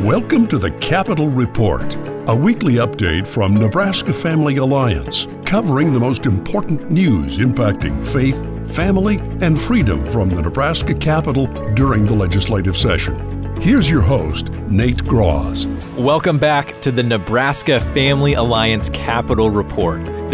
Welcome to the Capitol Report, a weekly update from Nebraska Family Alliance, covering the most important news impacting faith, family, and freedom from the Nebraska Capitol during the legislative session. Here's your host, Nate Gross. Welcome back to the Nebraska Family Alliance Capitol Report. The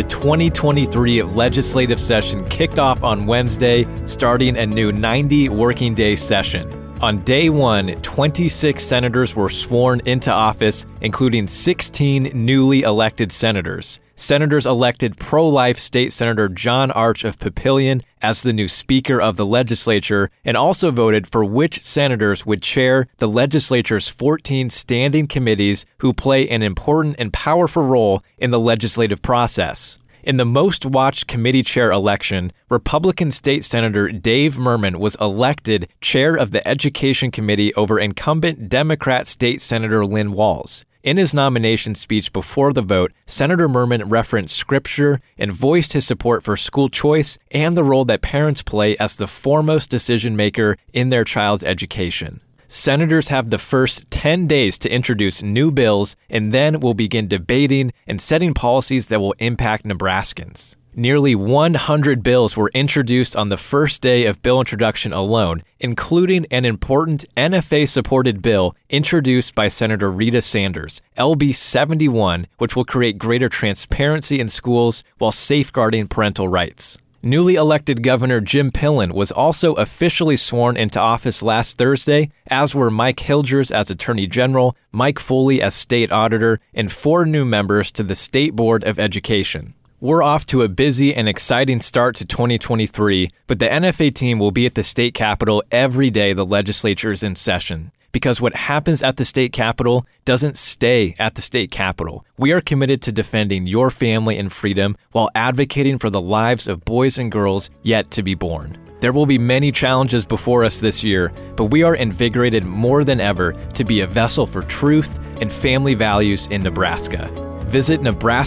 2023 legislative session kicked off on Wednesday, starting a new 90 working day session. On day one, 26 senators were sworn into office, including 16 newly elected senators. Senators elected pro-life State Senator John Arch of Papillion as the new Speaker of the legislature and also voted for which senators would chair the legislature's 14 standing committees who play an important and powerful role in the legislative process. In the most-watched committee chair election, Republican State Senator Dave Merman was elected chair of the Education Committee over incumbent Democrat State Senator Lynn Walz. In his nomination speech before the vote, Senator Merman referenced Scripture and voiced his support for school choice and the role that parents play as the foremost decision-maker in their child's education. Senators have the first 10 days to introduce new bills and then will begin debating and setting policies that will impact Nebraskans. Nearly 100 bills were introduced on the first day of bill introduction alone, including an important NFA-supported bill introduced by Senator Rita Sanders, LB 71, which will create greater transparency in schools while safeguarding parental rights. Newly elected Governor Jim Pillen was also officially sworn into office last Thursday, as were Mike Hilgers as Attorney General, Mike Foley as State Auditor, and 4 new members to the State Board of Education. We're off to a busy and exciting start to 2023, but the NFA team will be at the state capitol every day the legislature is in session. Because what happens at the state capitol doesn't stay at the state capitol. We are committed to defending your family and freedom while advocating for the lives of boys and girls yet to be born. There will be many challenges before us this year, but we are invigorated more than ever to be a vessel for truth and family values in Nebraska. Visit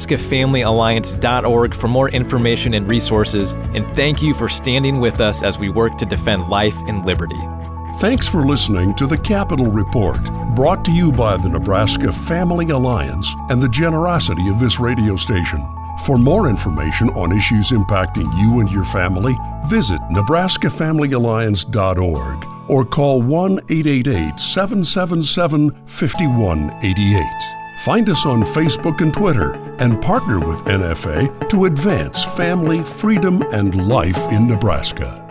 NebraskaFamilyAlliance.org for more information and resources, and thank you for standing with us as we work to defend life and liberty. Thanks for listening to the Capitol Report, brought to you by the Nebraska Family Alliance and the generosity of this radio station. For more information on issues impacting you and your family, visit NebraskaFamilyAlliance.org or call 1-888-777-5188. Find us on Facebook and Twitter and partner with NFA to advance family, freedom, and life in Nebraska.